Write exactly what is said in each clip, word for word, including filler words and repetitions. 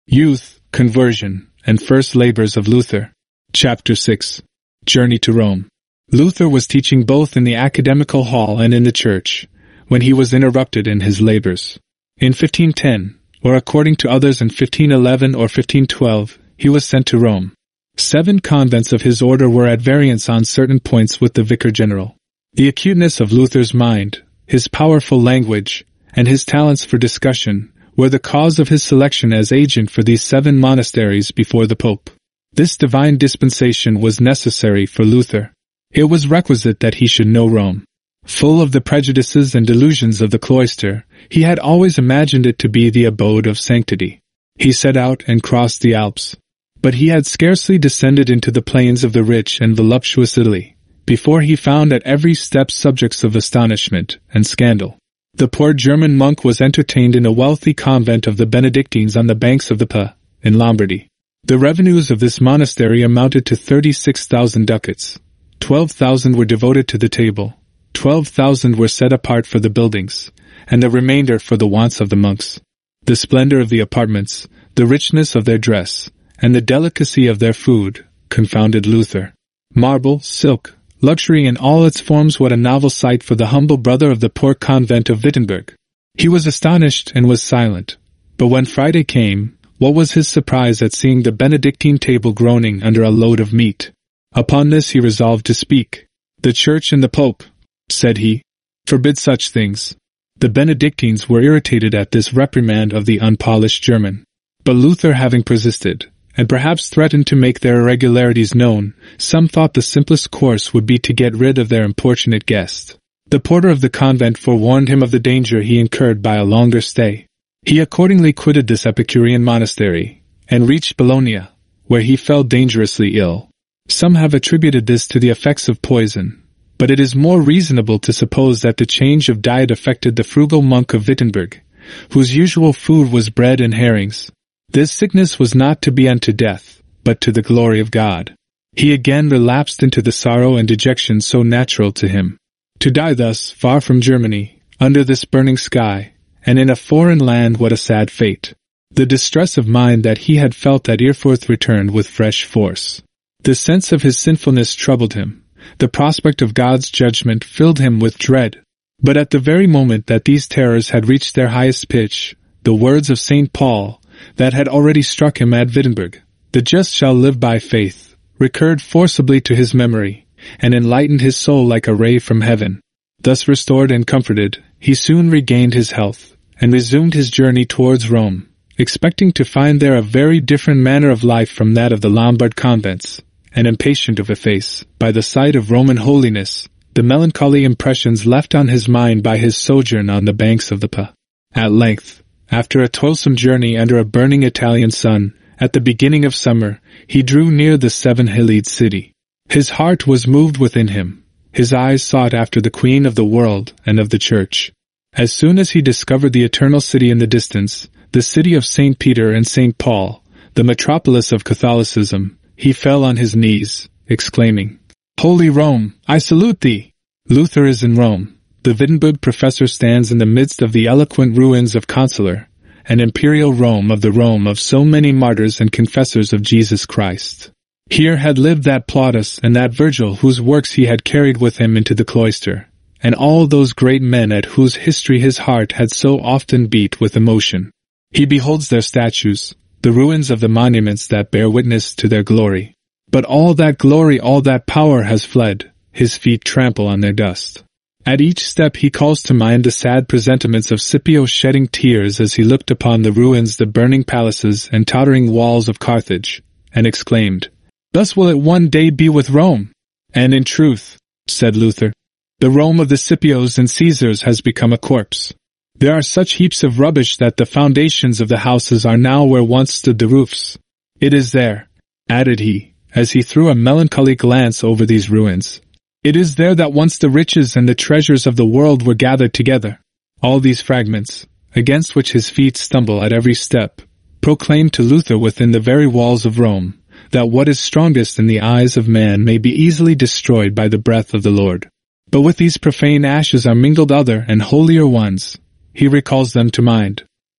Youth, Conversion, and First Labors of Luther. Chapter six. Journey to Rome. Luther was teaching both in the academical hall and in the church, when he was interrupted in his labors. In fifteen ten, or according to others in fifteen eleven or fifteen twelve, he was sent to Rome. Seven convents of his order were at variance on certain points with the vicar general. The acuteness of Luther's mind, his powerful language, and his talents for discussion were the cause of his selection as agent for these seven monasteries before the Pope. This divine dispensation was necessary for Luther. It was requisite that he should know Rome. Full of the prejudices and delusions of the cloister, he had always imagined it to be the abode of sanctity. He set out and crossed the Alps. But he had scarcely descended into the plains of the rich and voluptuous Italy, before he found at every step subjects of astonishment and scandal. The poor German monk was entertained in a wealthy convent of the Benedictines on the banks of the Po, in Lombardy. The revenues of this monastery amounted to thirty-six thousand ducats. Twelve thousand were devoted to the table, twelve thousand were set apart for the buildings, and the remainder for the wants of the monks. The splendor of the apartments, the richness of their dress, and the delicacy of their food confounded Luther. Marble, silk, luxury in all its forms, what a novel sight for the humble brother of the poor convent of Wittenberg. He was astonished and was silent. But when Friday came, what was his surprise at seeing the Benedictine table groaning under a load of meat. Upon this he resolved to speak. "The Church and the Pope," said he, "forbid such things." The Benedictines were irritated at this reprimand of the unpolished German. But Luther having persisted, and perhaps threatened to make their irregularities known, some thought the simplest course would be to get rid of their importunate guest. The porter of the convent forewarned him of the danger he incurred by a longer stay. He accordingly quitted this Epicurean monastery, and reached Bologna, where he fell dangerously ill. Some have attributed this to the effects of poison, but it is more reasonable to suppose that the change of diet affected the frugal monk of Wittenberg, whose usual food was bread and herrings. This sickness was not to be unto death, but to the glory of God. He again relapsed into the sorrow and dejection so natural to him. To die thus, far from Germany, under this burning sky, and in a foreign land, what a sad fate. The distress of mind that he had felt at Erfurt returned with fresh force. The sense of his sinfulness troubled him. The prospect of God's judgment filled him with dread. But at the very moment that these terrors had reached their highest pitch, the words of Saint Paul, that had already struck him at Wittenberg, "The just shall live by faith," recurred forcibly to his memory, and enlightened his soul like a ray from heaven. Thus restored and comforted, he soon regained his health, and resumed his journey towards Rome, expecting to find there a very different manner of life from that of the Lombard convents, and impatient of efface, by the sight of Roman holiness, the melancholy impressions left on his mind by his sojourn on the banks of the Po. At length, after a toilsome journey under a burning Italian sun, at the beginning of summer, he drew near the seven-hilled city. His heart was moved within him. His eyes sought after the Queen of the world and of the Church. As soon as he discovered the eternal city in the distance, the city of Saint Peter and Saint Paul, the metropolis of Catholicism, he fell on his knees, exclaiming, "Holy Rome, I salute thee!" Luther is in Rome. The Wittenberg professor stands in the midst of the eloquent ruins of Consular and imperial Rome, of the Rome of so many martyrs and confessors of Jesus Christ. Here had lived that Plautus and that Virgil whose works he had carried with him into the cloister, and all those great men at whose history his heart had so often beat with emotion. He beholds their statues, the ruins of the monuments that bear witness to their glory. But all that glory, all that power has fled, his feet trample on their dust. At each step he calls to mind the sad presentiments of Scipio shedding tears as he looked upon the ruins, the burning palaces and tottering walls of Carthage, and exclaimed, "Thus will it one day be with Rome." And in truth, said Luther, the Rome of the Scipios and Caesars has become a corpse. There are such heaps of rubbish that the foundations of the houses are now where once stood the roofs. It is there, added he, as he threw a melancholy glance over these ruins. It is there that once the riches and the treasures of the world were gathered together. All these fragments, against which his feet stumble at every step, proclaim to Luther within the very walls of Rome, that what is strongest in the eyes of man may be easily destroyed by the breath of the Lord. But with these profane ashes are mingled other and holier ones. He recalls them to mind.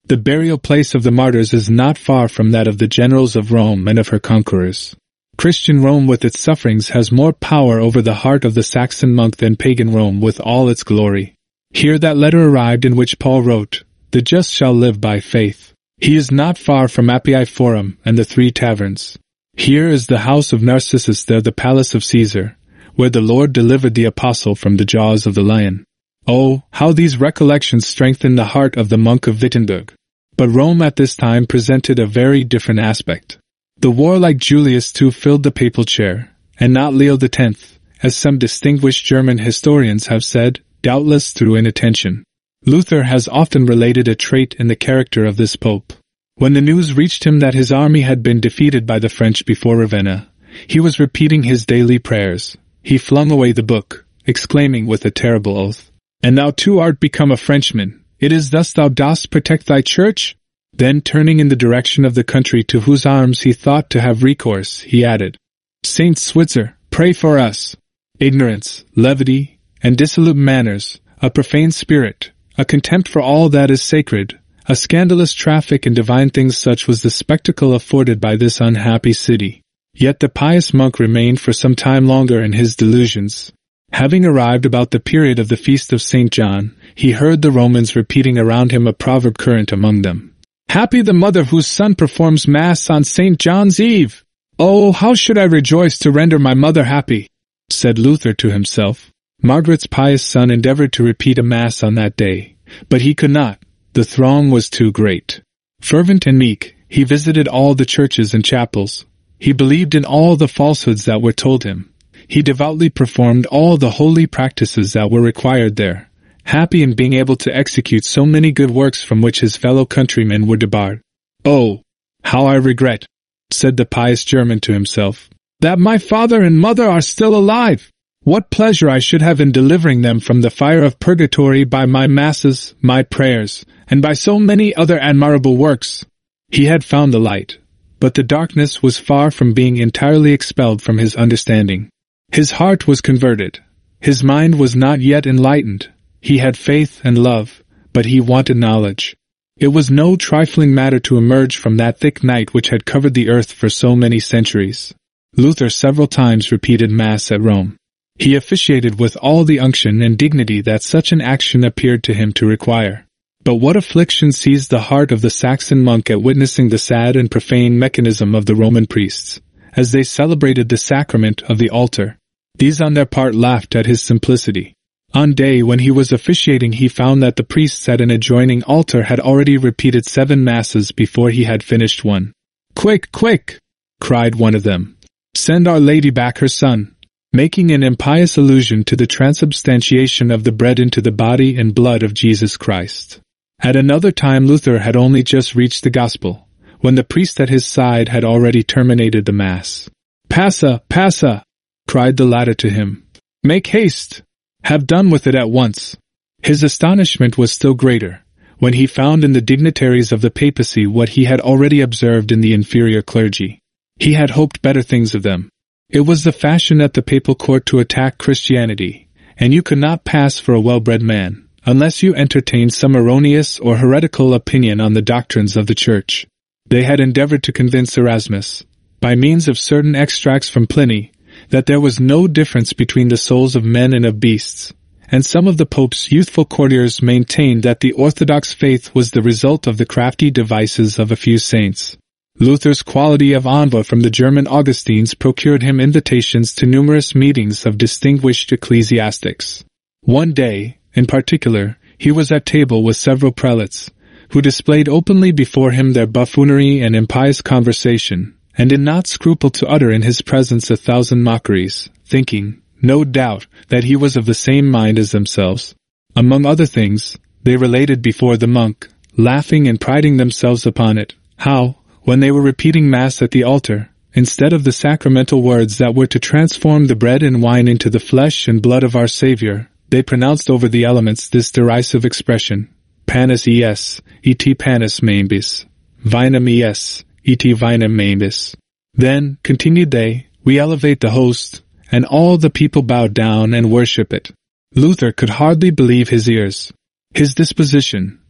The burial place of the martyrs is not far from that of the generals of Rome and of her conquerors. Christian Rome with its sufferings has more power over the heart of the Saxon monk than pagan Rome with all its glory. Here that letter arrived in which Paul wrote, "The just shall live by faith." He is not far from Appii Forum and the Three Taverns. Here is the house of Narcissus, there the palace of Caesar, where the Lord delivered the apostle from the jaws of the lion. Oh, how these recollections strengthen the heart of the monk of Wittenberg. But Rome at this time presented a very different aspect. The warlike Julius too filled the papal chair, and not Leo the tenth, as some distinguished German historians have said, doubtless through inattention. Luther has often related a trait in the character of this pope. When the news reached him that his army had been defeated by the French before Ravenna, he was repeating his daily prayers. He flung away the book, exclaiming with a terrible oath, "And thou too art become a Frenchman. It is thus thou dost protect thy church?" Then turning in the direction of the country to whose arms he thought to have recourse, he added, "Saint Switzer, pray for us." Ignorance, levity, and dissolute manners, a profane spirit, a contempt for all that is sacred, a scandalous traffic in divine things, such was the spectacle afforded by this unhappy city. Yet the pious monk remained for some time longer in his delusions. Having arrived about the period of the feast of Saint John, he heard the Romans repeating around him a proverb current among them. "Happy the mother whose son performs Mass on Saint John's Eve! Oh, how should I rejoice to render my mother happy!" said Luther to himself. Margaret's pious son endeavored to repeat a Mass on that day, but he could not. The throng was too great. Fervent and meek, he visited all the churches and chapels. He believed in all the falsehoods that were told him. He devoutly performed all the holy practices that were required there, happy in being able to execute so many good works from which his fellow countrymen were debarred. "Oh, how I regret," said the pious German to himself, "that my father and mother are still alive! What pleasure I should have in delivering them from the fire of purgatory by my masses, my prayers, and by so many other admirable works." He had found the light, but the darkness was far from being entirely expelled from his understanding. His heart was converted. His mind was not yet enlightened. He had faith and love, but he wanted knowledge. It was no trifling matter to emerge from that thick night which had covered the earth for so many centuries. Luther several times repeated Mass at Rome. He officiated with all the unction and dignity that such an action appeared to him to require. But what affliction seized the heart of the Saxon monk at witnessing the sad and profane mechanism of the Roman priests, as they celebrated the sacrament of the altar. These on their part laughed at his simplicity. On day when he was officiating, he found that the priests at an adjoining altar had already repeated seven masses before he had finished one. "Quick, quick!" cried one of them. "Send Our Lady back her son," making an impious allusion to the transubstantiation of the bread into the body and blood of Jesus Christ. At another time Luther had only just reached the gospel, when the priest at his side had already terminated the Mass. "Passa, passa!" cried the latter to him. "Make haste! Have done with it at once." His astonishment was still greater, when he found in the dignitaries of the papacy what he had already observed in the inferior clergy. He had hoped better things of them. It was the fashion at the papal court to attack Christianity, and you could not pass for a well-bred man, unless you entertained some erroneous or heretical opinion on the doctrines of the Church. They had endeavored to convince Erasmus, by means of certain extracts from Pliny, that there was no difference between the souls of men and of beasts, and some of the Pope's youthful courtiers maintained that the Orthodox faith was the result of the crafty devices of a few saints. Luther's quality of envoy from the German Augustines procured him invitations to numerous meetings of distinguished ecclesiastics. One day, in particular, he was at table with several prelates, who displayed openly before him their buffoonery and impious conversation, and did not scruple to utter in his presence a thousand mockeries, thinking, no doubt, that he was of the same mind as themselves. Among other things, they related before the monk, laughing and priding themselves upon it, how, when they were repeating Mass at the altar, instead of the sacramental words that were to transform the bread and wine into the flesh and blood of our Savior, they pronounced over the elements this derisive expression, Panis es, et panis membis, vinum es, et vinum membis. Then, continued they, we elevate the host, and all the people bow down and worship it. Luther could hardly believe his ears. His disposition,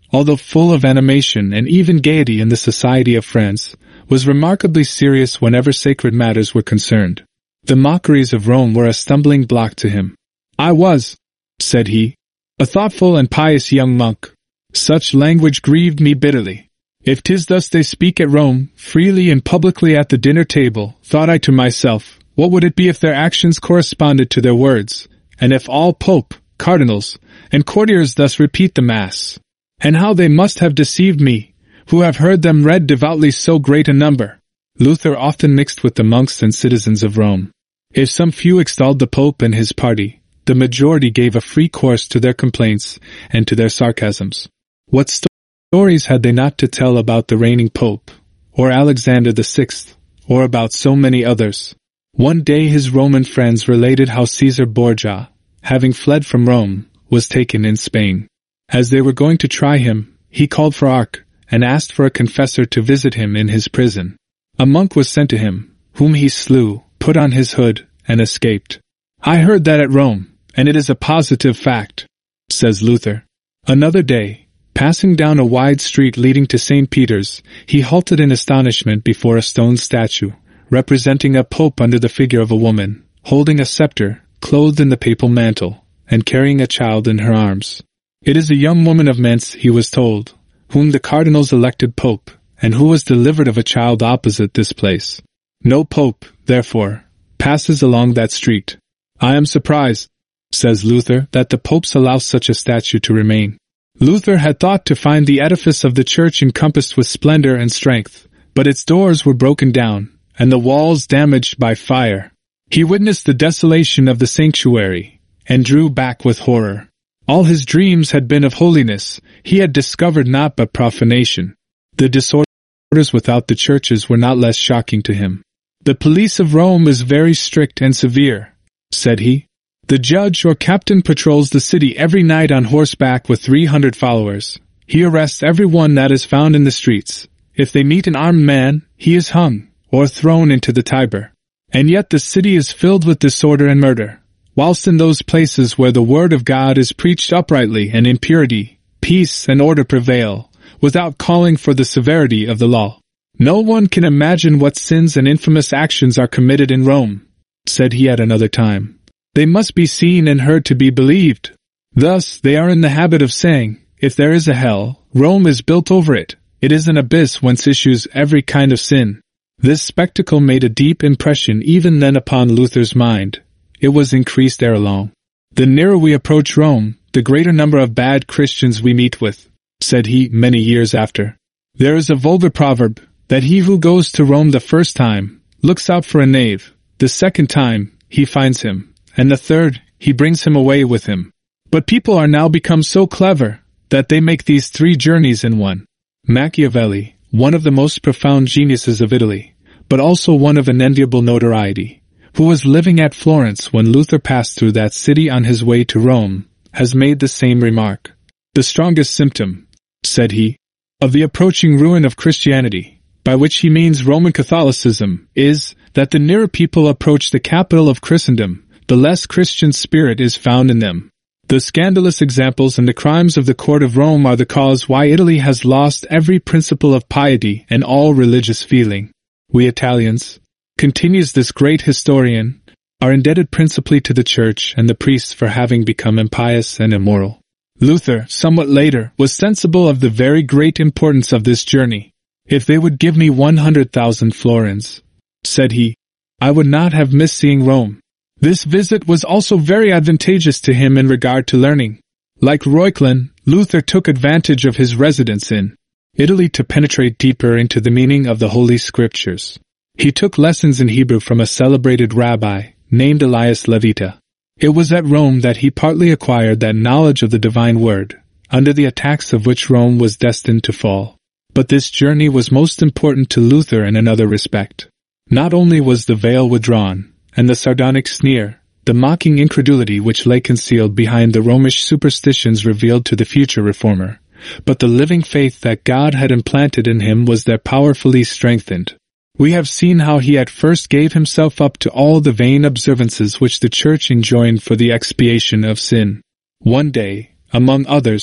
although full of animation and even gaiety in the society of friends, was remarkably serious whenever sacred matters were concerned. The mockeries of Rome were a stumbling block to him. "I was," said he, "a thoughtful and pious young monk. Such language grieved me bitterly. If 'tis thus they speak at Rome, freely and publicly at the dinner table, thought I to myself, what would it be if their actions corresponded to their words, and if all pope, cardinals, and courtiers thus repeat the Mass? And how they must have deceived me, who have heard them read devoutly so great a number." Luther often mixed with the monks and citizens of Rome. If some few extolled the Pope and his party, the majority gave a free course to their complaints and to their sarcasms. What sto- stories had they not to tell about the reigning Pope, or Alexander the Sixth, or about so many others? One day his Roman friends related how Caesar Borgia, having fled from Rome, was taken in Spain. As they were going to try him, he called for Arc, and asked for a confessor to visit him in his prison. A monk was sent to him, whom he slew, put on his hood, and escaped. "I heard that at Rome, and it is a positive fact," says Luther. Another day, passing down a wide street leading to Saint Peter's, he halted in astonishment before a stone statue, representing a pope under the figure of a woman, holding a scepter, clothed in the papal mantle, and carrying a child in her arms. It is a young woman of Mentz, he was told, whom the cardinals elected pope, and who was delivered of a child opposite this place. No pope, therefore, passes along that street. "I am surprised," says Luther, "that the popes allow such a statue to remain." Luther had thought to find the edifice of the church encompassed with splendor and strength, but its doors were broken down, and the walls damaged by fire. He witnessed the desolation of the sanctuary, and drew back with horror. All his dreams had been of holiness, he had discovered naught but profanation. The disorders without the churches were not less shocking to him. "The police of Rome is very strict and severe," said he. "The judge or captain patrols the city every night on horseback with three hundred followers. He arrests every one that is found in the streets. If they meet an armed man, he is hung, or thrown into the Tiber. And yet the city is filled with disorder and murder, whilst in those places where the word of God is preached uprightly and in purity, peace and order prevail, without calling for the severity of the law. No one can imagine what sins and infamous actions are committed in Rome," said he at another time. "They must be seen and heard to be believed. Thus they are in the habit of saying, if there is a hell, Rome is built over it. It is an abyss whence issues every kind of sin." This spectacle made a deep impression even then upon Luther's mind. It was increased ere long. "The nearer we approach Rome, the greater number of bad Christians we meet with," said he many years after. "There is a vulgar proverb, that he who goes to Rome the first time, looks out for a knave, the second time, he finds him, and the third, he brings him away with him. But people are now become so clever, that they make these three journeys in one." Machiavelli, one of the most profound geniuses of Italy, but also one of unenviable notoriety, who was living at Florence when Luther passed through that city on his way to Rome, has made the same remark. "The strongest symptom," said he, "of the approaching ruin of Christianity, by which he means Roman Catholicism, is, that the nearer people approach the capital of Christendom, the less Christian spirit is found in them. The scandalous examples and the crimes of the court of Rome are the cause why Italy has lost every principle of piety and all religious feeling. We Italians," continues this great historian, "are indebted principally to the Church and the priests for having become impious and immoral." Luther, somewhat later, was sensible of the very great importance of this journey. "If they would give me one hundred thousand florins," said he, "I would not have missed seeing Rome." This visit was also very advantageous to him in regard to learning. Like Reuchlin, Luther took advantage of his residence in Italy to penetrate deeper into the meaning of the Holy Scriptures. He took lessons in Hebrew from a celebrated rabbi named Elias Levita. It was at Rome that he partly acquired that knowledge of the divine word, under the attacks of which Rome was destined to fall. But this journey was most important to Luther in another respect. Not only was the veil withdrawn, and the sardonic sneer, the mocking incredulity which lay concealed behind the Romish superstitions revealed to the future reformer, but the living faith that God had implanted in him was there powerfully strengthened. We have seen how he at first gave himself up to all the vain observances which the Church enjoined for the expiation of sin. One day, among others,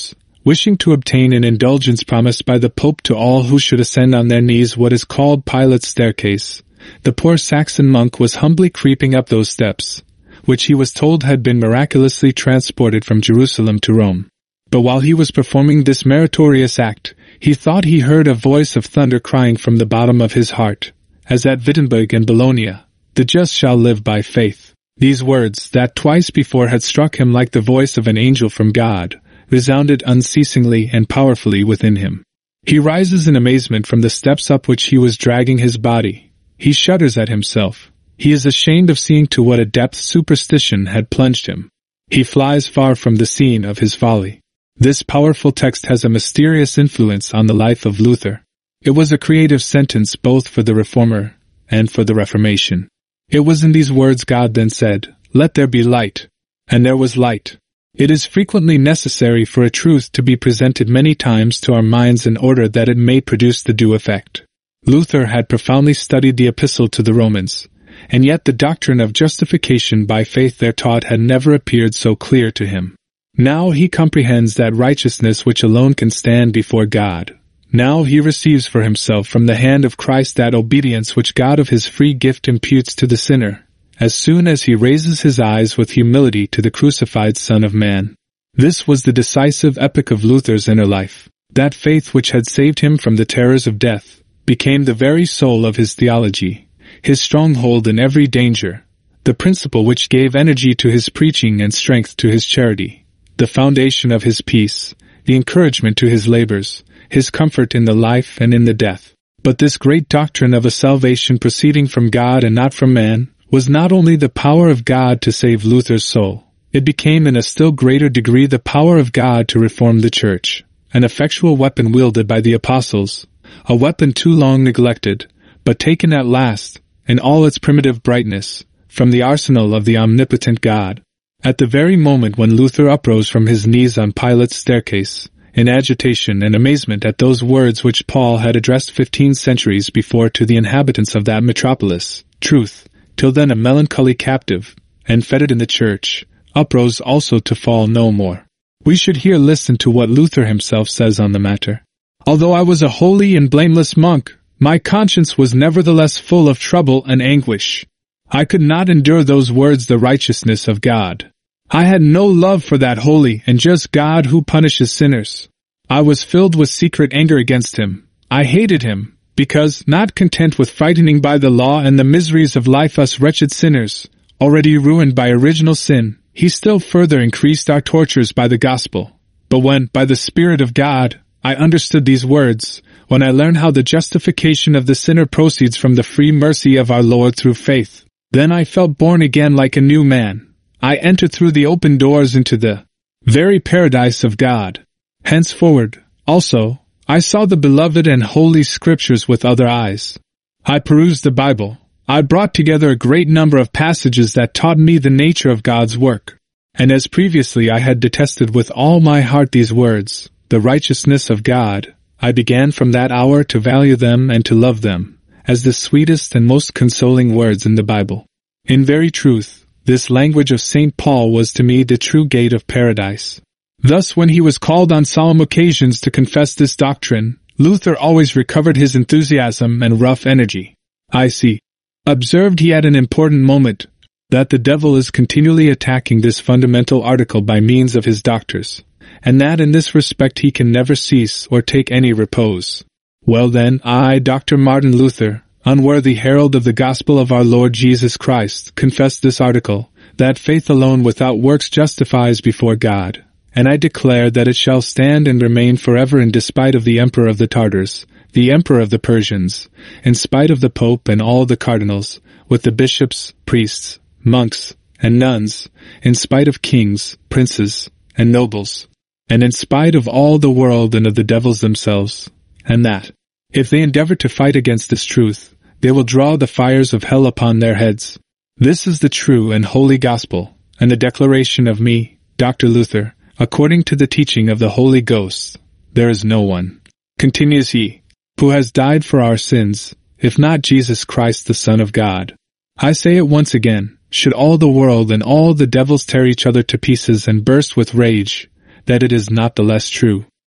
Wishing to obtain an indulgence promised by the Pope to all who should ascend on their knees what is called Pilate's staircase, the poor Saxon monk was humbly creeping up those steps, which he was told had been miraculously transported from Jerusalem to Rome. But while he was performing this meritorious act, he thought he heard a voice of thunder crying from the bottom of his heart, as at Wittenberg and Bologna, "The just shall live by faith." These words, that twice before had struck him like the voice of an angel from God, resounded unceasingly and powerfully within him. He rises in amazement from the steps up which he was dragging his body. He shudders at himself. He is ashamed of seeing to what a depth superstition had plunged him. He flies far from the scene of his folly. This powerful text has a mysterious influence on the life of Luther. It was a creative sentence both for the Reformer and for the Reformation. It was in these words God then said, "Let there be light." And there was light. It is frequently necessary for a truth to be presented many times to our minds in order that it may produce the due effect. Luther had profoundly studied the Epistle to the Romans, and yet the doctrine of justification by faith there taught had never appeared so clear to him. Now he comprehends that righteousness which alone can stand before God. Now he receives for himself from the hand of Christ that obedience which God of his free gift imputes to the sinner, as soon as he raises his eyes with humility to the crucified Son of Man. This was the decisive epoch of Luther's inner life. That faith which had saved him from the terrors of death became the very soul of his theology, his stronghold in every danger, the principle which gave energy to his preaching and strength to his charity, the foundation of his peace, the encouragement to his labors, his comfort in the life and in the death. But this great doctrine of a salvation proceeding from God and not from man was not only the power of God to save Luther's soul, it became in a still greater degree the power of God to reform the Church, an effectual weapon wielded by the apostles, a weapon too long neglected, but taken at last, in all its primitive brightness, from the arsenal of the omnipotent God. At the very moment when Luther uprose from his knees on Pilate's staircase, in agitation and amazement at those words which Paul had addressed fifteen centuries before to the inhabitants of that metropolis, truth, till then a melancholy captive, and fettered in the Church, uprose also to fall no more. We should here listen to what Luther himself says on the matter. "Although I was a holy and blameless monk, my conscience was nevertheless full of trouble and anguish. I could not endure those words, the righteousness of God. I had no love for that holy and just God who punishes sinners. I was filled with secret anger against him. I hated him, because, not content with frightening by the law and the miseries of life us wretched sinners, already ruined by original sin, he still further increased our tortures by the gospel. But when, by the Spirit of God, I understood these words, when I learned how the justification of the sinner proceeds from the free mercy of our Lord through faith, then I felt born again like a new man. I entered through the open doors into the very paradise of God. Henceforward, also, I saw the beloved and holy Scriptures with other eyes. I perused the Bible. I brought together a great number of passages that taught me the nature of God's work. And as previously I had detested with all my heart these words, the righteousness of God, I began from that hour to value them and to love them, as the sweetest and most consoling words in the Bible. In very truth, this language of Saint Paul was to me the true gate of paradise. Thus, when he was called on solemn occasions to confess this doctrine, Luther always recovered his enthusiasm and rough energy. I see. Observed he at an important moment, that the devil is continually attacking this fundamental article by means of his doctors, and that in this respect he can never cease or take any repose. Well then, I, Doctor Martin Luther, unworthy herald of the gospel of our Lord Jesus Christ, confess this article, that faith alone without works justifies before God, and I declare that it shall stand and remain forever in despite of the Emperor of the Tartars, the Emperor of the Persians, in spite of the Pope and all the cardinals, with the bishops, priests, monks, and nuns, in spite of kings, princes, and nobles, and in spite of all the world and of the devils themselves, and that, if they endeavor to fight against this truth, they will draw the fires of hell upon their heads. This is the true and holy gospel, and the declaration of me, Doctor Luther, according to the teaching of the Holy Ghost. There is no one, continues he, who has died for our sins, if not Jesus Christ the Son of God. I say it once again, should all the world and all the devils tear each other to pieces and burst with rage, that it is not the less true.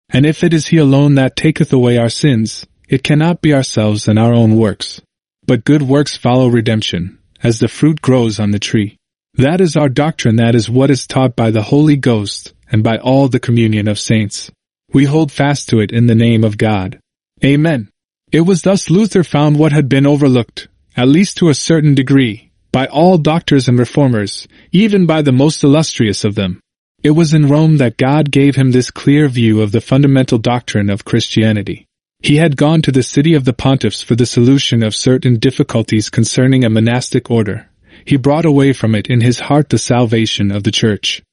And if it is he alone that taketh away our sins, it cannot be ourselves and our own works. But good works follow redemption, as the fruit grows on the tree. That is our doctrine, that is what is taught by the Holy Ghost, and by all the communion of saints. We hold fast to it in the name of God. Amen. It was thus Luther found what had been overlooked, at least to a certain degree, by all doctors and reformers, even by the most illustrious of them. It was in Rome that God gave him this clear view of the fundamental doctrine of Christianity. He had gone to the city of the pontiffs for the solution of certain difficulties concerning a monastic order. He brought away from it in his heart the salvation of the Church.